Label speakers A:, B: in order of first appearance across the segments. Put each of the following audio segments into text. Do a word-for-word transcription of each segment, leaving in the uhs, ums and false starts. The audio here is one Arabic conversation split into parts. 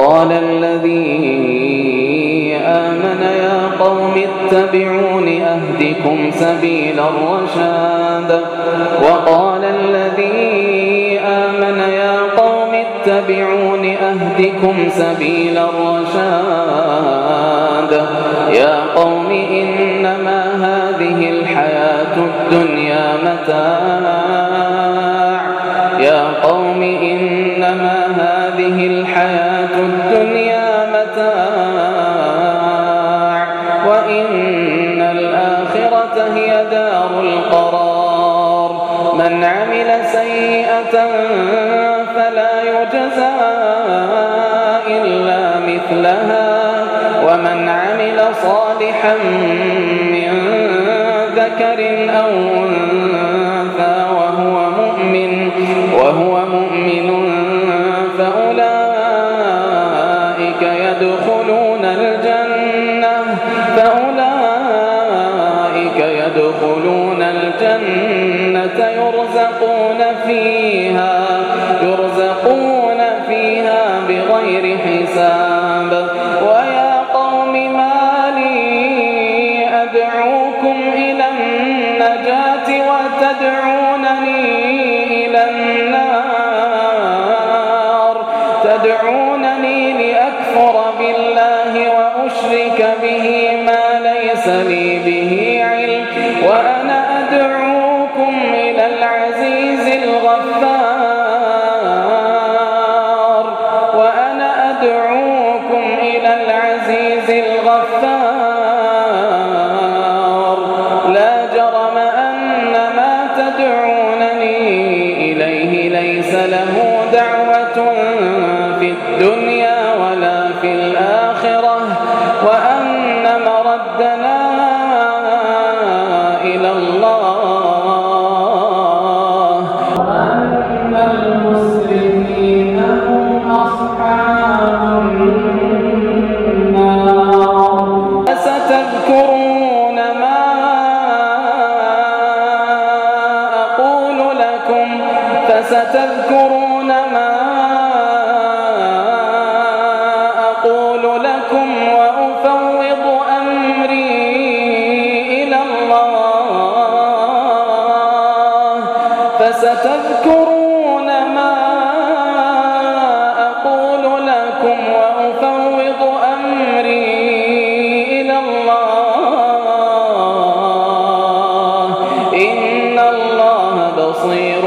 A: قال الذي آمن يا قوم اتبعون أهدكم سبيل الرشاد وقال الذي آمن يا قوم اتبعون أهدكم سبيل الرشاد يا قوم إنما هذه الحياة الدنيا متاع يا قوم إنما هذه الحياة الدنيا متاع وإن الآخرة هي دار القرار من عمل سيئة فلا يجزى إلا مثلها ومن عمل صالحا من ذكر أو أنثى وهو مؤمن وهو مؤمن فأولئك يدخلون الجنة فأولئك يدخلون الجنة يرزقون فيها يرزقون فيها بغير حساب ويا قوم ما لي أدعوكم إلى النجاة وتدعونني إلى النار تدعونني لأكفر بالله وأشرك به ما ليس لي به علم وأنا أدعوكم إلى العزيز الغفار وأنا أدعوكم إلى العزيز الغفار لا جرم أن ما تدعونني إليه ليس له دعوة في الدنيا ولا في الآخرة وأن مردنا إلى الله وأن المسرفين هم أصحاب النار فستذكرون ما أقول لكم فستذكرون ما أقول لكم وأفوض أمري إلى الله فستذكرون ما أقول لكم وأفوض أمري إلى الله إن الله بصير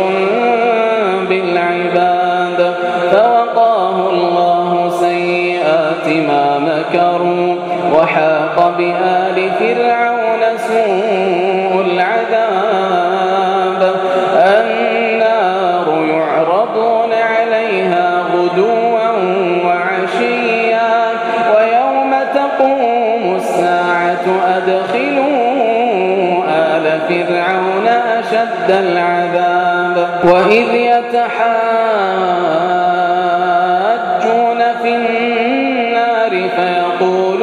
A: بالعباد فوقاه الله سيئات ما مكروا وحاق بآل فرعون سوء العذاب النار يعرضون عليها غدوا وعشيا ويوم تقوم الساعة أدخلوا آل فرعون أشد العذاب وإذ يتحاجون في النار فيقول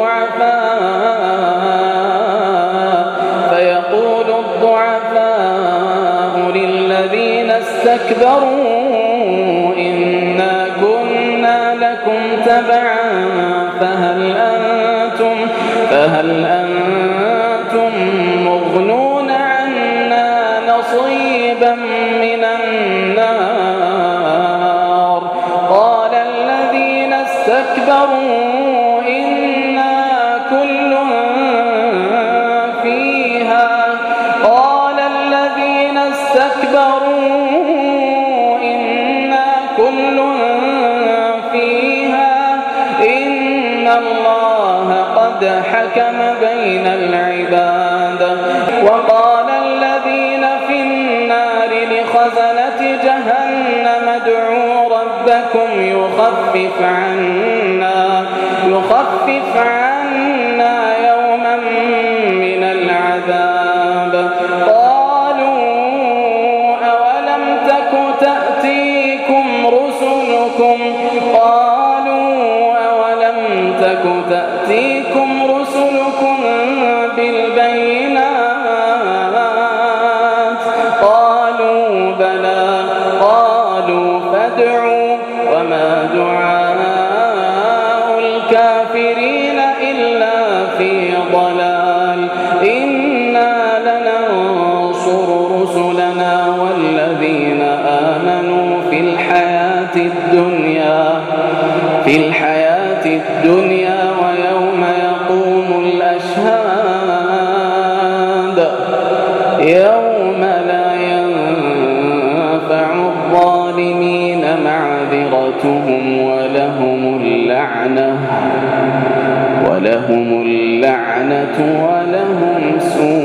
A: الضعفاء فيقول الضعفاء للذين استكبروا إنا كنا لكم تبعا فهل أنتم فهل أنتم مغنون عنا نصيبا من النار قال الذين استكبروا إنا كل فيها قال الذين استكبروا إنا كل فيها إن الله قد حكم بين العباد وقال الذين في النار لخزنة جهنم ادعوا ربكم يخفف عنا يخفف عنا يوما من العذاب قالوا أولم تك تأتيكم رسلكم قالوا أولم تك تأتيكم رسلكم بالبينات قالوا بلى قالوا فادعوا وما دعاء الذين آمنوا في الحياة الدنيا في الحياة الدنيا ويوم يقوم الأشهاد يوم لا ينفع الظالمين معذرتهم ولهم اللعنة ولهم اللعنة ولهم سوء